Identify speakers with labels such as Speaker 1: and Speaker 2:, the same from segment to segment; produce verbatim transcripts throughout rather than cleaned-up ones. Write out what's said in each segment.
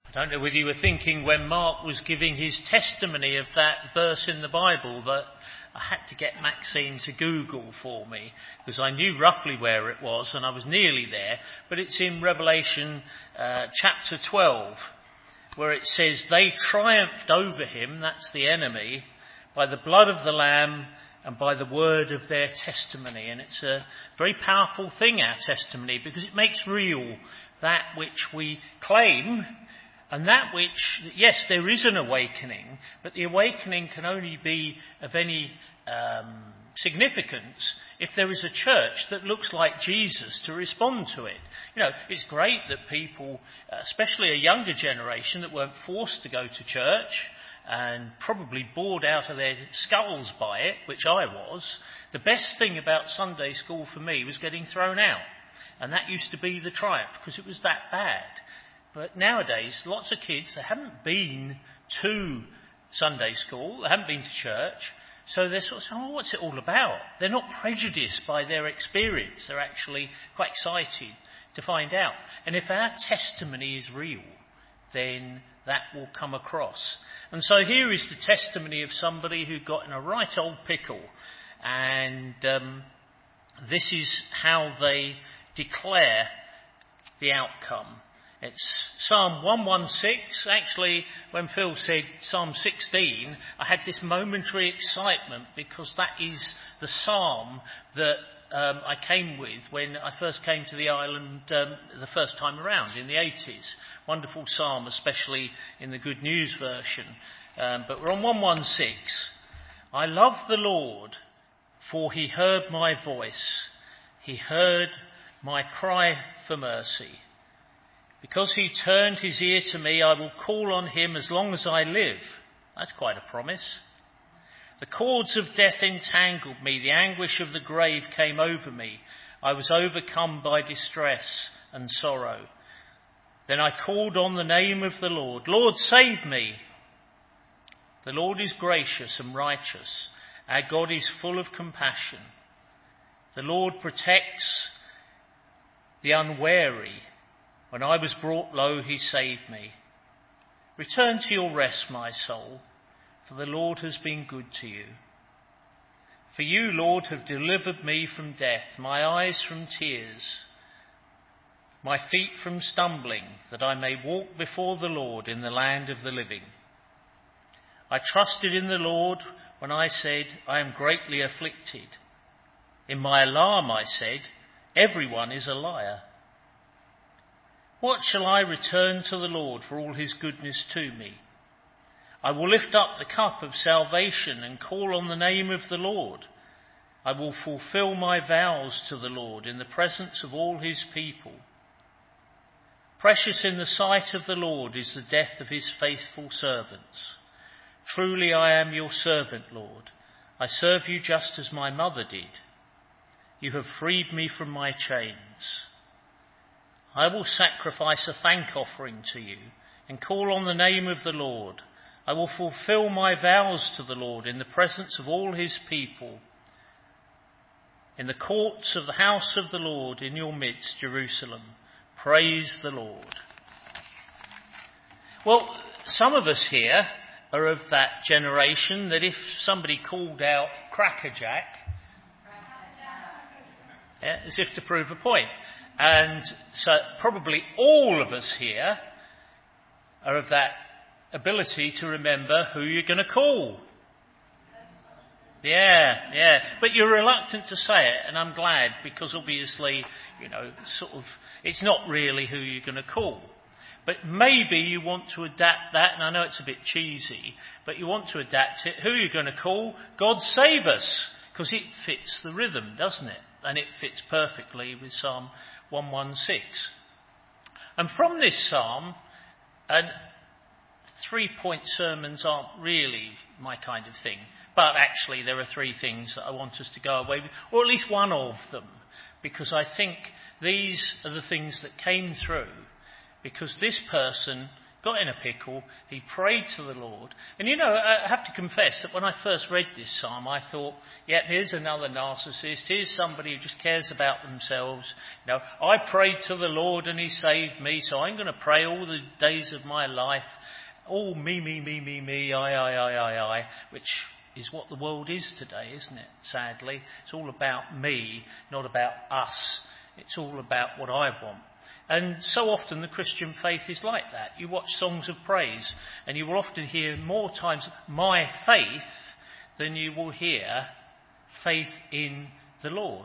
Speaker 1: I don't know whether you were thinking when Mark was giving his testimony of that verse in the Bible that I had to get Maxine to Google for me because I knew roughly where it was and I was nearly there. But it's in Revelation uh, chapter twelve where it says they triumphed over him, that's the enemy, by the blood of the Lamb and by the word of their testimony. And it's a very powerful thing, our testimony, because it makes real that which we claim. And that which, yes, there is an awakening, but the awakening can only be of any um, significance if there is a church that looks like Jesus to respond to it. You know, it's great that people, especially a younger generation that weren't forced to go to church and probably bored out of their skulls by it, which I was. The best thing about Sunday school for me was getting thrown out. And that used to be the triumph because it was that bad. But nowadays, lots of kids, they haven't been to Sunday school, they haven't been to church, so they're sort of saying, oh, what's it all about? They're not prejudiced by their experience. They're actually quite excited to find out. And if our testimony is real, then that will come across. And so here is the testimony of somebody who got in a right old pickle. And um, this is how they declare the outcome. It's Psalm one sixteen. Actually, when Phil said Psalm sixteen, I had this momentary excitement because that is the psalm that um, I came with when I first came to the island um, the first time around in the eighties. Wonderful psalm, especially in the Good News version. Um, but we're on one sixteen. I love the Lord, for he heard my voice. He heard my cry for mercy. Because he turned his ear to me, I will call on him as long as I live. That's quite a promise. The cords of death entangled me. The anguish of the grave came over me. I was overcome by distress and sorrow. Then I called on the name of the Lord. Lord, save me. The Lord is gracious and righteous. Our God is full of compassion. The Lord protects the unwary. When I was brought low, he saved me. Return to your rest, my soul, for the Lord has been good to you. For you, Lord, have delivered me from death, my eyes from tears, my feet from stumbling, that I may walk before the Lord in the land of the living. I trusted in the Lord when I said, I am greatly afflicted. In my alarm I said, everyone is a liar. What shall I return to the Lord for all his goodness to me? I will lift up the cup of salvation and call on the name of the Lord. I will fulfill my vows to the Lord in the presence of all his people. Precious in the sight of the Lord is the death of his faithful servants. Truly I am your servant, Lord. I serve you just as my mother did. You have freed me from my chains. I will sacrifice a thank offering to you and call on the name of the Lord. I will fulfill my vows to the Lord in the presence of all his people. In the courts of the house of the Lord in your midst, Jerusalem. Praise the Lord. Well, some of us here are of that generation that if somebody called out crackerjack, yeah, as if to prove a point. And so probably all of us here are of that ability to remember who you're going to call. Yeah, yeah. But you're reluctant to say it, and I'm glad, because obviously, you know, sort of, it's not really who you're going to call. But maybe you want to adapt that, and I know it's a bit cheesy, but you want to adapt it. Who are you going to call? God save us, because it fits the rhythm, doesn't it? And it fits perfectly with Psalm one sixteen. And from this psalm, and three-point sermons aren't really my kind of thing, but actually there are three things that I want us to go away with, or at least one of them, because I think these are the things that came through, because this person got in a pickle, he prayed to the Lord. And you know, I have to confess that when I first read this psalm, I thought, yep, here's another narcissist, here's somebody who just cares about themselves. You know, I prayed to the Lord and he saved me, so I'm going to pray all the days of my life, all me, me, me, me, me, I, I, I, I, I, which is what the world is today, isn't it? Sadly, it's all about me, not about us. It's all about what I want. And so often the Christian faith is like that. You watch songs of praise and you will often hear more times my faith than you will hear faith in the Lord.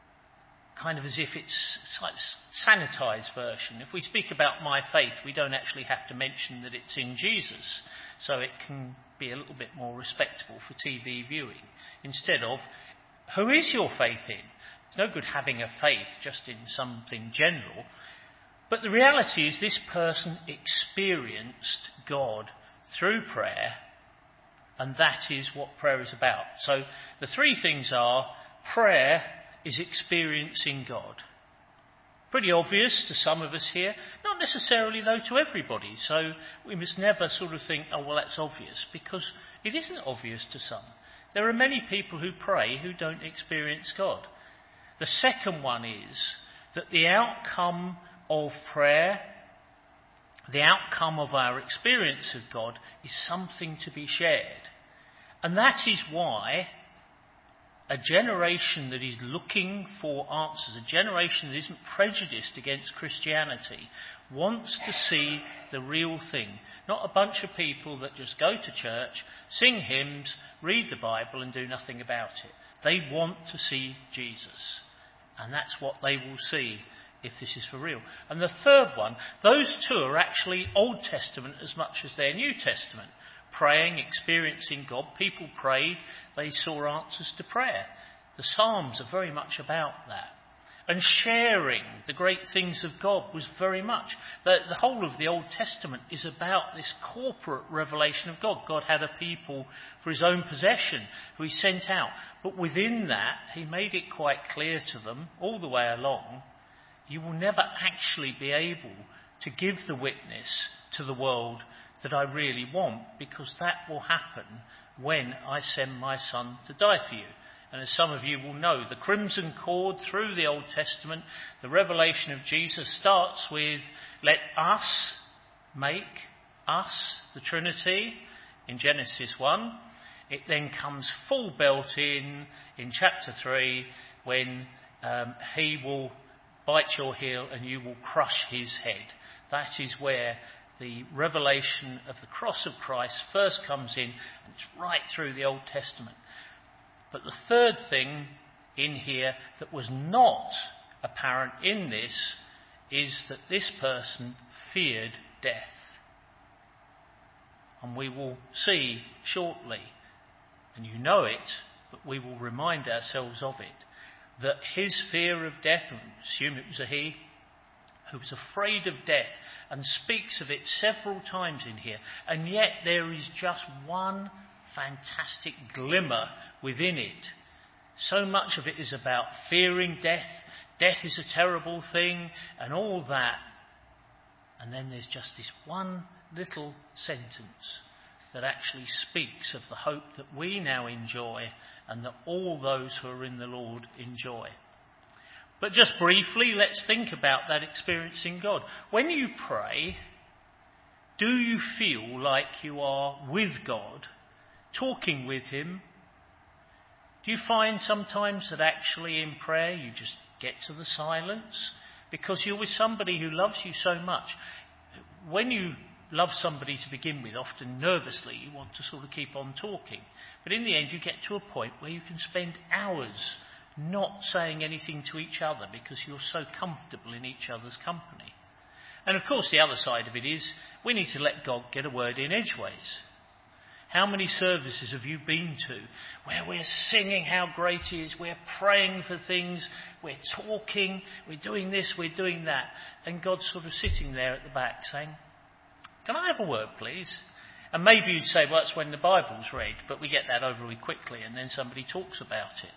Speaker 1: Kind of as if it's like a sanitised version. If we speak about my faith, we don't actually have to mention that it's in Jesus. So it can be a little bit more respectable for T V viewing. Instead of, who is your faith in? It's no good having a faith just in something general. But the reality is this person experienced God through prayer, and that is what prayer is about. So the three things are, prayer is experiencing God. Pretty obvious to some of us here, not necessarily though to everybody. So we must never sort of think, oh well, that's obvious, because it isn't obvious to some. There are many people who pray who don't experience God. The second one is that the outcome of prayer, the outcome of our experience of God, is something to be shared. And that is why a generation that is looking for answers, a generation that isn't prejudiced against Christianity, wants to see the real thing. Not a bunch of people that just go to church, sing hymns, read the Bible and do nothing about it. They want to see Jesus. And that's what they will see if this is for real. And the third one, those two are actually Old Testament as much as they're New Testament. Praying, experiencing God. People prayed, they saw answers to prayer. The Psalms are very much about that. And sharing the great things of God was very much. The, the whole of the Old Testament is about this corporate revelation of God. God had a people for his own possession who he sent out. But within that, he made it quite clear to them all the way along, you will never actually be able to give the witness to the world that I really want, because that will happen when I send my Son to die for you. And as some of you will know, the crimson cord through the Old Testament, the revelation of Jesus starts with, let us make us, the Trinity, in Genesis one. It then comes full belt in, in chapter three, when um, he will bite your heel and you will crush his head. That is where the revelation of the cross of Christ first comes in, and it's right through the Old Testament. But the third thing in here that was not apparent in this is that this person feared death. And we will see shortly, and you know it, but we will remind ourselves of it, that his fear of death, and assume it was a he, who was afraid of death, and speaks of it several times in here, and yet there is just one fantastic glimmer within it. So much of it is about fearing death. Death is a terrible thing, and all that. And then there's just this one little sentence that actually speaks of the hope that we now enjoy and that all those who are in the Lord enjoy. But just briefly, let's think about that experiencing God. When you pray, do you feel like you are with God, talking with him? Do you find sometimes that actually in prayer you just get to the silence because you're with somebody who loves you so much? When you love somebody to begin with, often nervously you want to sort of keep on talking. But in the end you get to a point where you can spend hours not saying anything to each other because you're so comfortable in each other's company. And of course the other side of it is we need to let God get a word in edgeways. How many services have you been to where we're singing how great he is, we're praying for things, we're talking, we're doing this, we're doing that, and God's sort of sitting there at the back saying, can I have a word please? And maybe you'd say, well, that's when the Bible's read, but we get that over really quickly and then somebody talks about it.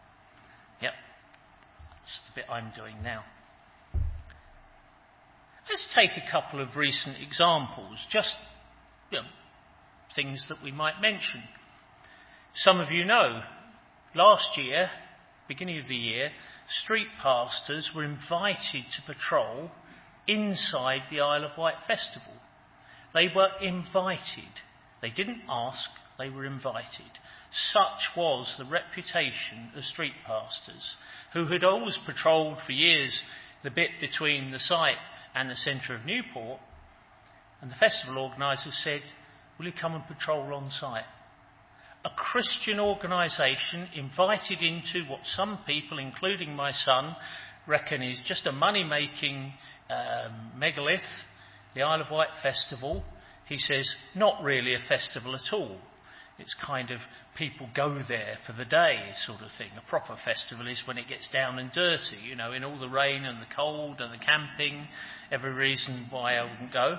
Speaker 1: Yep, that's the bit I'm doing now. Let's take a couple of recent examples, just you know, things that we might mention. Some of you know, last year, beginning of the year, street pastors were invited to patrol inside the Isle of Wight Festival. They were invited. They didn't ask, they were invited. Such was the reputation of street pastors, who had always patrolled for years the bit between the site and the centre of Newport. And the festival organisers said, will you come and patrol on site? A Christian organisation invited into what some people, including my son, reckon is just a money-making um, megalith, the Isle of Wight Festival. He says, not really a festival at all. It's kind of people go there for the day sort of thing. A proper festival is when it gets down and dirty, you know, in all the rain and the cold and the camping, every reason why I wouldn't go.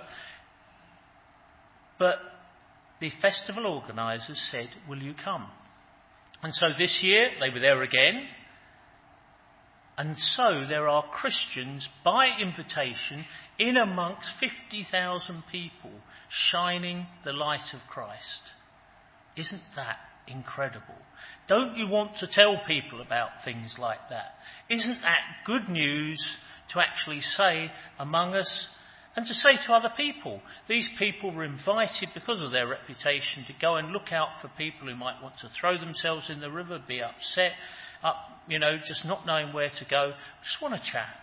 Speaker 1: But the festival organisers said, will you come? And so this year they were there again. And so there are Christians by invitation in amongst fifty thousand people shining the light of Christ. Isn't that incredible? Don't you want to tell people about things like that? Isn't that good news to actually say among us and to say to other people? These people were invited because of their reputation to go and look out for people who might want to throw themselves in the river, be upset, up, you know, just not knowing where to go. Just want to chat.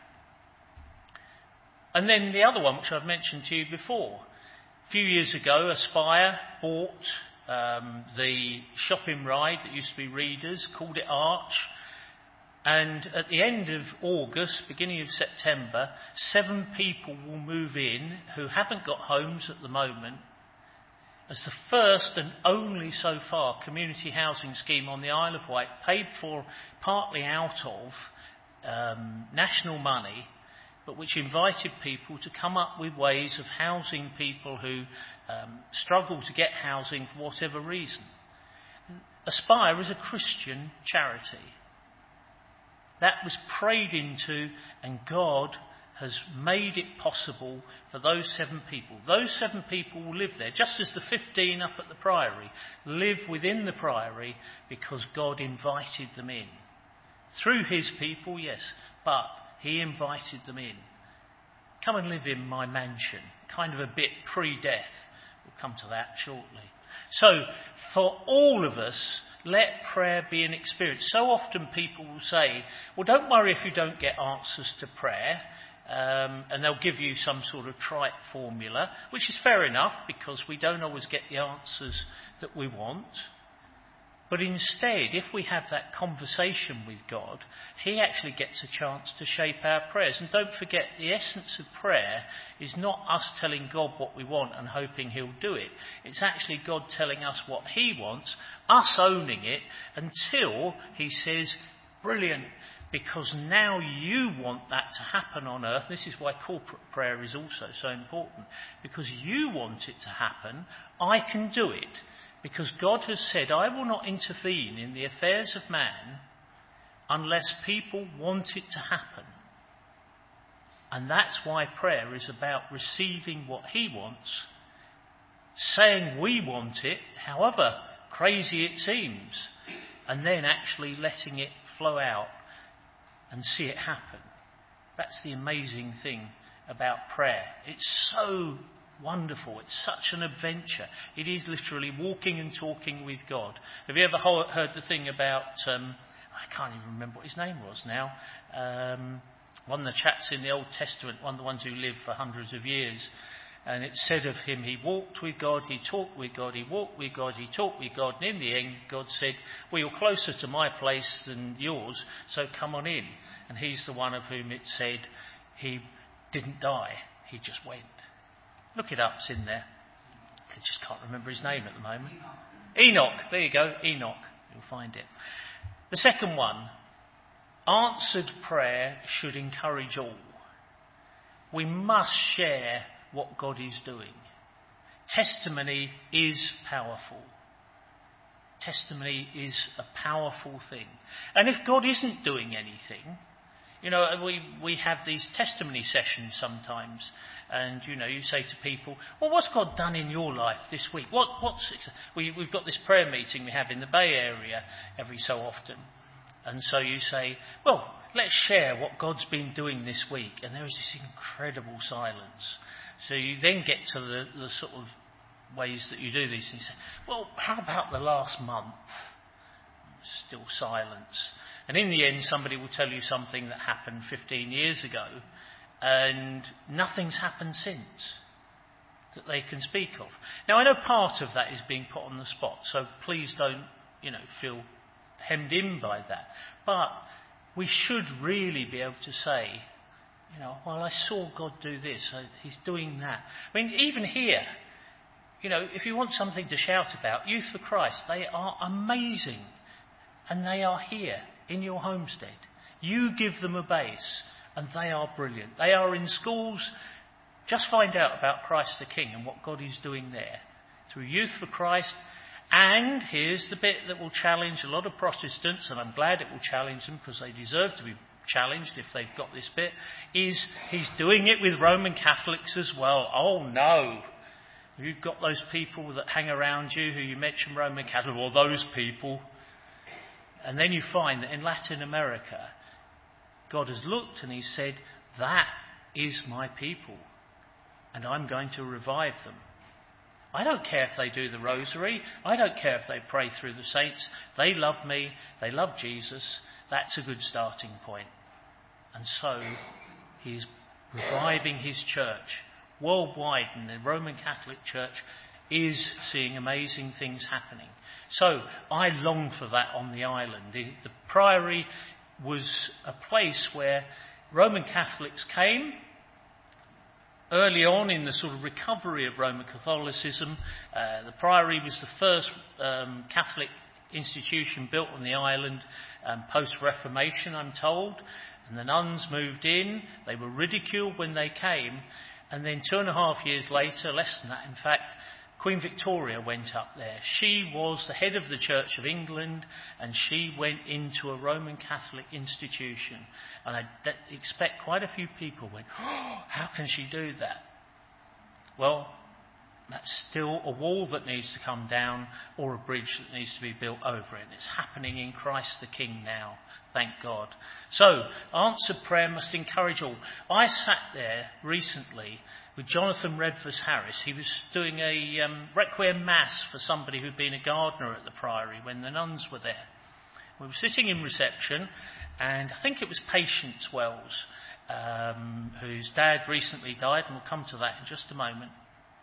Speaker 1: And then the other one, which I've mentioned to you before. A few years ago, Aspire bought um, the shopping ride that used to be Readers, called it Arch. And at the end of August, beginning of September, seven people will move in who haven't got homes at the moment, as the first and only so far community housing scheme on the Isle of Wight, paid for partly out of um, national money, but which invited people to come up with ways of housing people who um, struggle to get housing for whatever reason. Aspire is a Christian charity. That was prayed into, and God has made it possible for those seven people. Those seven people will live there, just as the fifteen up at the Priory live within the Priory because God invited them in. Through his people, yes, but he invited them in. Come and live in my mansion, kind of a bit pre-death. We'll come to that shortly. So, for all of us, let prayer be an experience. So often people will say, well, don't worry if you don't get answers to prayer. Um, and they'll give you some sort of trite formula, which is fair enough because we don't always get the answers that we want. But instead, if we have that conversation with God, he actually gets a chance to shape our prayers. And don't forget, the essence of prayer is not us telling God what we want and hoping he'll do it. It's actually God telling us what he wants, us owning it, until he says, brilliant, because now you want that to happen on earth. This is why corporate prayer is also so important. Because you want it to happen, I can do it. Because God has said, I will not intervene in the affairs of man unless people want it to happen. And that's why prayer is about receiving what he wants, saying we want it, however crazy it seems, and then actually letting it flow out and see it happen. That's the amazing thing about prayer. It's so wonderful. It's such an adventure. It is literally walking and talking with God. Have you ever heard the thing about, um, I can't even remember what his name was now, um, one of the chaps in the Old Testament, one of the ones who lived for hundreds of years, and it said of him, he walked with God, he talked with God, he walked with God, he talked with God, and in the end God said, well, you're closer to my place than yours, so come on in. And he's the one of whom it said he didn't die, he just went. Look it up, it's in there. I just can't remember his name at the moment. Enoch, there you go, Enoch, you'll find it. The second one, answered prayer should encourage all. We must share what God is doing. Testimony is powerful. Testimony is a powerful thing. And if God isn't doing anything, You know, we, we have these testimony sessions sometimes, and, you know, you say to people, well, what's God done in your life this week? What, what's we, We've got this prayer meeting we have in the Bay Area every so often. And so you say, well, let's share what God's been doing this week. And there is this incredible silence. So you then get to the, the sort of ways that you do these things. You say, well, how about the last month? Still silence. And in the end, somebody will tell you something that happened fifteen years ago, and nothing's happened since that they can speak of. Now, I know part of that is being put on the spot, so please don't, you know, feel hemmed in by that. But we should really be able to say, you know, well, I saw God do this, he's doing that. I mean, even here, you know, if you want something to shout about, Youth for Christ, they are amazing. And they are here in your homestead. You give them a base, and they are brilliant. They are in schools. Just find out about Christ the King and what God is doing there through Youth for Christ. And here's the bit that will challenge a lot of Protestants, and I'm glad it will challenge them because they deserve to be challenged if they've got this bit, is he's doing it with Roman Catholics as well. Oh no. You've got those people that hang around you who you mention Roman Catholic, or those people. And then you find that in Latin America, God has looked and he's said, that is my people, and I'm going to revive them. I don't care if they do the rosary. I don't care if they pray through the saints. They love me. They love Jesus. That's a good starting point. And so he's reviving his church worldwide, and the Roman Catholic Church is seeing amazing things happening. So I long for that on the island. The, the Priory was a place where Roman Catholics came early on in the sort of recovery of Roman Catholicism. Uh, the Priory was the first um, Catholic institution built on the island um, post-Reformation, I'm told. And the nuns moved in. They were ridiculed when they came. And then two and a half years later, less than that in fact, Queen Victoria went up there. She was the head of the Church of England, and she went into a Roman Catholic institution. And I de- expect quite a few people went, oh, how can she do that? Well, that's still a wall that needs to come down, or a bridge that needs to be built over it. It's happening in Christ the King now, thank God. So, answered prayer must encourage all. I sat there recently with Jonathan Redvers Harris. He was doing a um, requiem mass for somebody who'd been a gardener at the Priory when the nuns were there. We were sitting in reception, and I think it was Patience Wells, um, whose dad recently died, and we'll come to that in just a moment.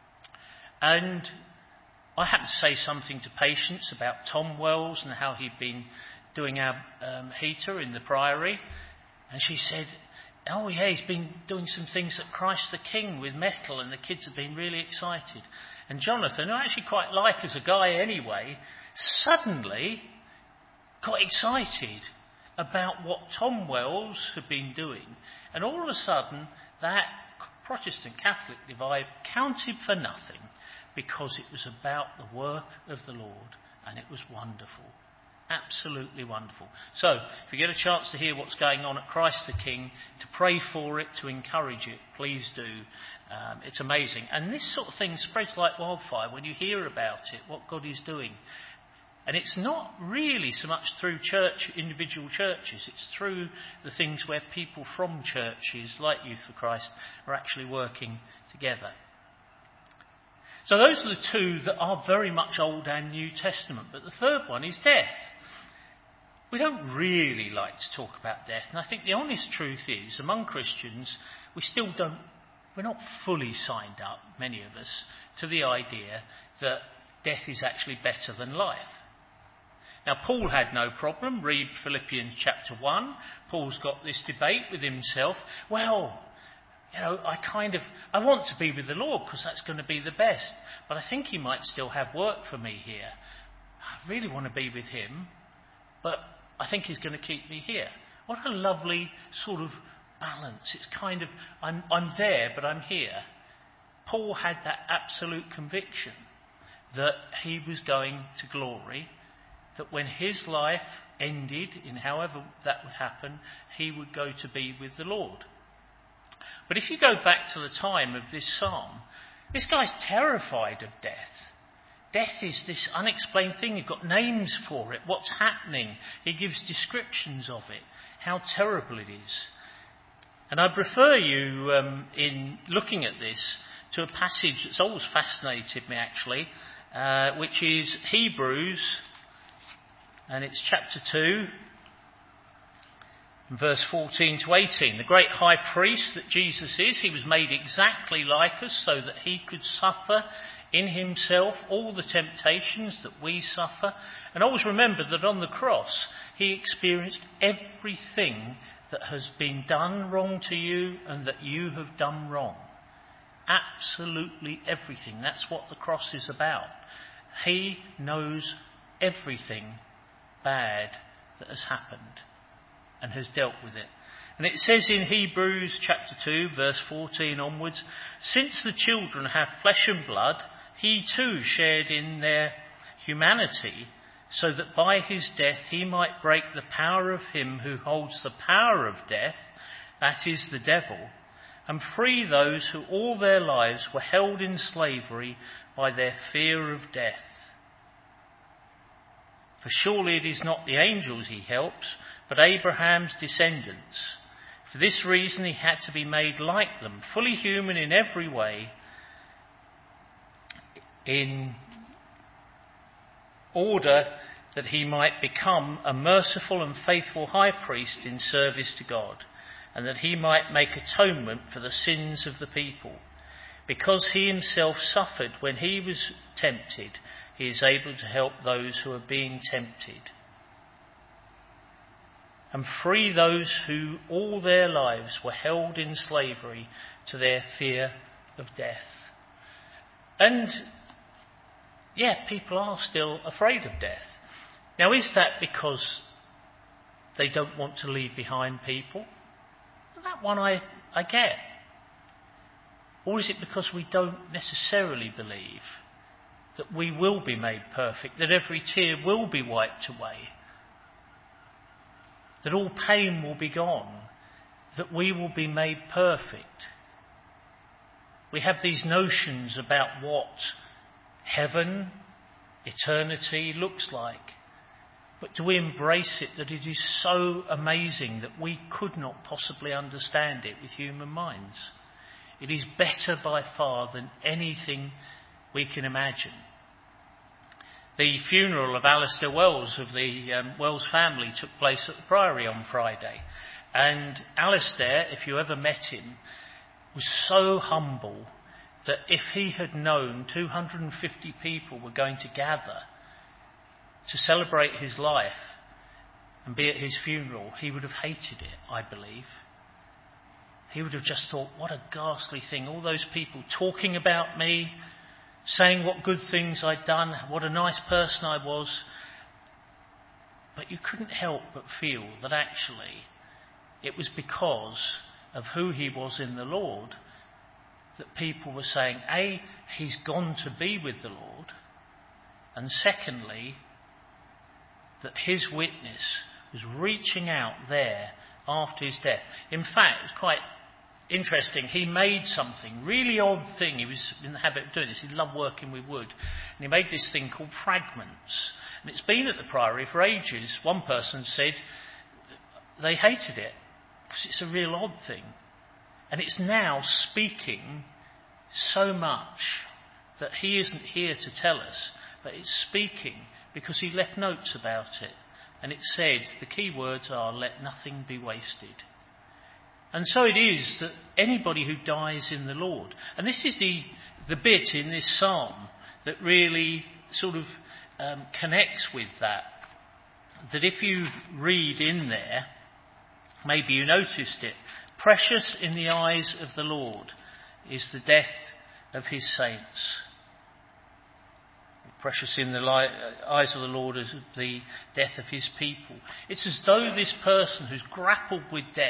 Speaker 1: And I happened to say something to Patience about Tom Wells and how he'd been doing our um, heater in the Priory. And she said, oh yeah, he's been doing some things at Christ the King with metal, and the kids have been really excited. And Jonathan, who I actually quite like as a guy anyway, suddenly got excited about what Tom Wells had been doing. And all of a sudden, that Protestant Catholic divide counted for nothing, because it was about the work of the Lord, and it was wonderful. Absolutely wonderful. So, if you get a chance to hear what's going on at Christ the King, to pray for it, to encourage it, please do. Um, it's amazing. And this sort of thing spreads like wildfire when you hear about it, what God is doing. And it's not really so much through church, individual churches. It's through the things where people from churches, like Youth for Christ, are actually working together. So those are the two that are very much Old and New Testament. But the third one is death. We don't really like to talk about death. And I think the honest truth is, among Christians, we still don't, we're not fully signed up, many of us, to the idea that death is actually better than life. Now, Paul had no problem. Read Philippians chapter one. Paul's got this debate with himself. Well, you know, I kind of, I want to be with the Lord because that's going to be the best. But I think he might still have work for me here. I really want to be with him, but I think he's going to keep me here. What a lovely sort of balance. It's kind of, I'm, I'm there, but I'm here. Paul had that absolute conviction that he was going to glory, that when his life ended, in however that would happen, he would go to be with the Lord. But if you go back to the time of this psalm, this guy's terrified of death. Death is this unexplained thing. You've got names for it. What's happening? He gives descriptions of it. How terrible it is. And I'd refer you, um, in looking at this, to a passage that's always fascinated me, actually, uh, which is Hebrews, and it's chapter two, verse fourteen to eighteen. The great high priest that Jesus is, he was made exactly like us so that he could suffer in himself all the temptations that we suffer. And always remember that on the cross, he experienced everything that has been done wrong to you and that you have done wrong. Absolutely everything. That's what the cross is about. He knows everything bad that has happened and has dealt with it. And it says in Hebrews chapter two, verse fourteen onwards, since the children have flesh and blood, he too shared in their humanity, so that by his death he might break the power of him who holds the power of death, that is the devil, and free those who all their lives were held in slavery by their fear of death. For surely it is not the angels he helps, but Abraham's descendants. For this reason he had to be made like them, fully human in every way, in order that he might become a merciful and faithful high priest in service to God, and that he might make atonement for the sins of the people. Because he himself suffered when he was tempted, he is able to help those who are being tempted, and free those who all their lives were held in slavery to their fear of death. And yeah, people are still afraid of death. Now, is that because they don't want to leave behind people? That one I, I get. Or is it because we don't necessarily believe that we will be made perfect, that every tear will be wiped away, that all pain will be gone, that we will be made perfect? We have these notions about what heaven, eternity looks like. But do we embrace it that it is so amazing that we could not possibly understand it with human minds? It is better by far than anything we can imagine. The funeral of Alistair Wells, of the um, Wells family, took place at the Priory on Friday. And Alistair, if you ever met him, was so humble that if he had known two hundred fifty people were going to gather to celebrate his life and be at his funeral, he would have hated it, I believe. He would have just thought, what a ghastly thing. All those people talking about me, saying what good things I'd done, what a nice person I was. But you couldn't help but feel that actually it was because of who he was in the Lord that people were saying, A, he's gone to be with the Lord, and secondly, that his witness was reaching out there after his death. In fact, it's quite interesting. He made something, really odd thing. He was in the habit of doing this. He loved working with wood. And he made this thing called fragments. And it's been at the Priory for ages. One person said they hated it because it's a real odd thing. And it's now speaking so much that he isn't here to tell us, but it's speaking because he left notes about it. And it said, the key words are, let nothing be wasted. And so it is that anybody who dies in the Lord, and this is the, the bit in this psalm that really sort of um, connects with that, that if you read in there, maybe you noticed it, precious in the eyes of the Lord is the death of his saints. Precious in the li- eyes of the Lord is the death of his people. It's as though this person who's grappled with death,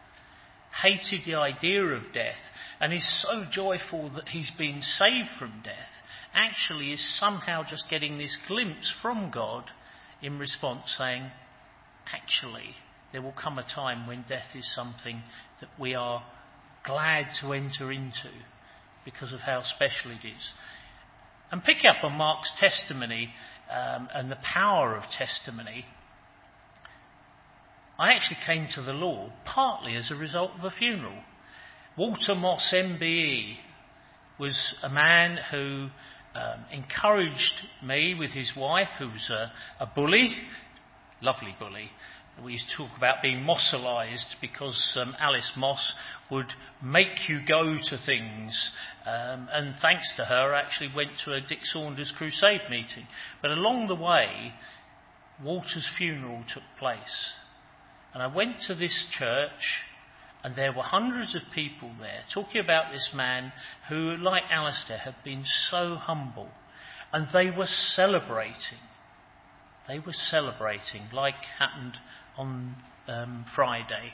Speaker 1: hated the idea of death, and is so joyful that he's been saved from death, actually is somehow just getting this glimpse from God in response, saying, actually there will come a time when death is something that we are glad to enter into because of how special it is. And pick up on Mark's testimony um, and the power of testimony. I actually came to the Lord partly as a result of a funeral. Walter Moss M B E was a man who um, encouraged me with his wife, who was a, a bully, lovely bully. We used to talk about being Mossalised because um, Alice Moss would make you go to things. Um, and thanks to her, I actually went to a Dick Saunders crusade meeting. But along the way, Walter's funeral took place. And I went to this church, and there were hundreds of people there talking about this man who, like Alistair, had been so humble. And they were celebrating. They were celebrating, like happened on um, Friday.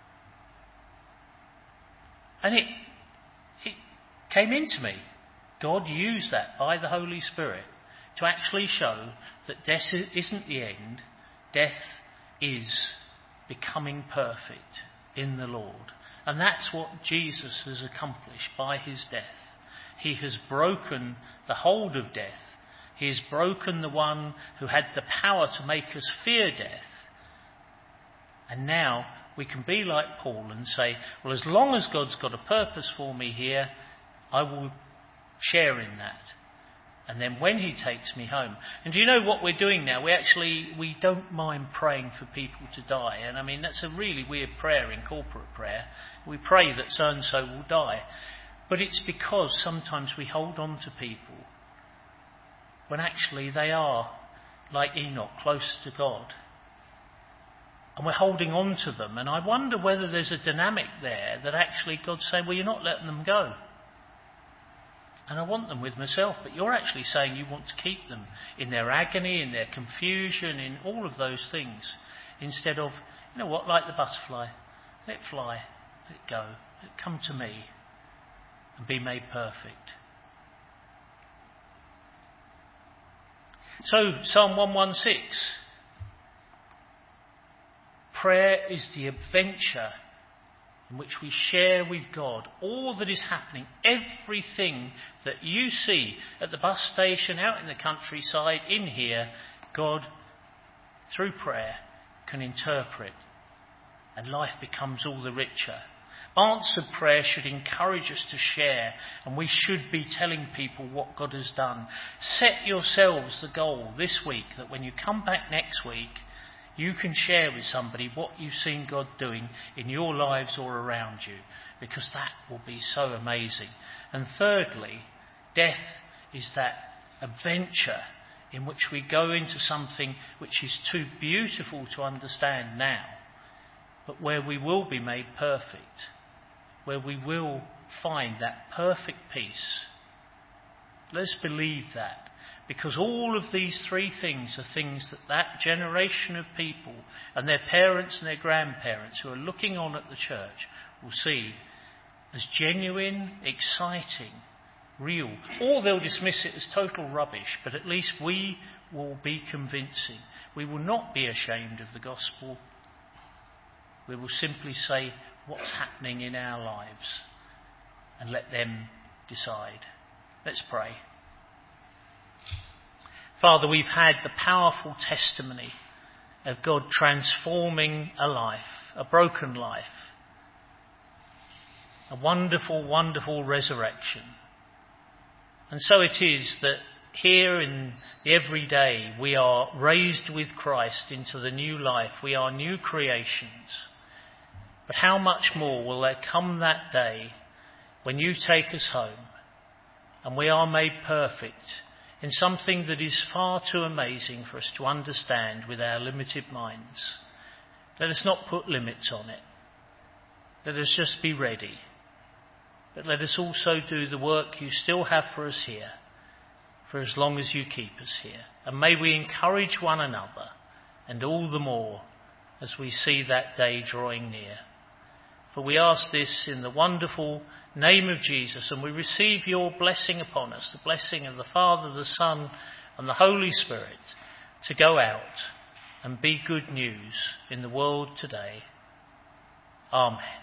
Speaker 1: And it, it came into me. God used that by the Holy Spirit to actually show that death isn't the end. Death is becoming perfect in the Lord. And that's what Jesus has accomplished by his death. He has broken the hold of death. He has broken the one who had the power to make us fear death. And now we can be like Paul and say, well, as long as God's got a purpose for me here, I will share in that. And then when he takes me home. And do you know what we're doing now? We actually, we don't mind praying for people to die. And I mean, that's a really weird prayer in corporate prayer. We pray that so-and-so will die. But it's because sometimes we hold on to people when actually they are, like Enoch, close to God. And we're holding on to them. And I wonder whether there's a dynamic there that actually God's saying, well, you're not letting them go. And I want them with myself. But you're actually saying you want to keep them in their agony, in their confusion, in all of those things. Instead of, you know what, like the butterfly. Let it fly. Let it go. Let it come to me and be made perfect. So, Psalm one sixteen. Prayer is the adventure in which we share with God all that is happening, everything that you see at the bus station, out in the countryside, in here, God, through prayer, can interpret, and life becomes all the richer. Answered prayer should encourage us to share, and we should be telling people what God has done. Set yourselves the goal this week that when you come back next week, you can share with somebody what you've seen God doing in your lives or around you, because that will be so amazing. And thirdly, death is that adventure in which we go into something which is too beautiful to understand now, but where we will be made perfect, where we will find that perfect peace. Let's believe that. Because all of these three things are things that that generation of people and their parents and their grandparents who are looking on at the church will see as genuine, exciting, real. Or they'll dismiss it as total rubbish, but at least we will be convincing. We will not be ashamed of the gospel. We will simply say what's happening in our lives and let them decide. Let's pray. Father, we've had the powerful testimony of God transforming a life, a broken life, a wonderful, wonderful resurrection. And so it is that here in the everyday we are raised with Christ into the new life. We are new creations. But how much more will there come that day when you take us home and we are made perfect in something that is far too amazing for us to understand with our limited minds. Let us not put limits on it. Let us just be ready. But let us also do the work you still have for us here, for as long as you keep us here. And may we encourage one another, and all the more as we see that day drawing near. For we ask this in the wonderful name of Jesus, and we receive your blessing upon us, the blessing of the Father, the Son, and the Holy Spirit, to go out and be good news in the world today. Amen.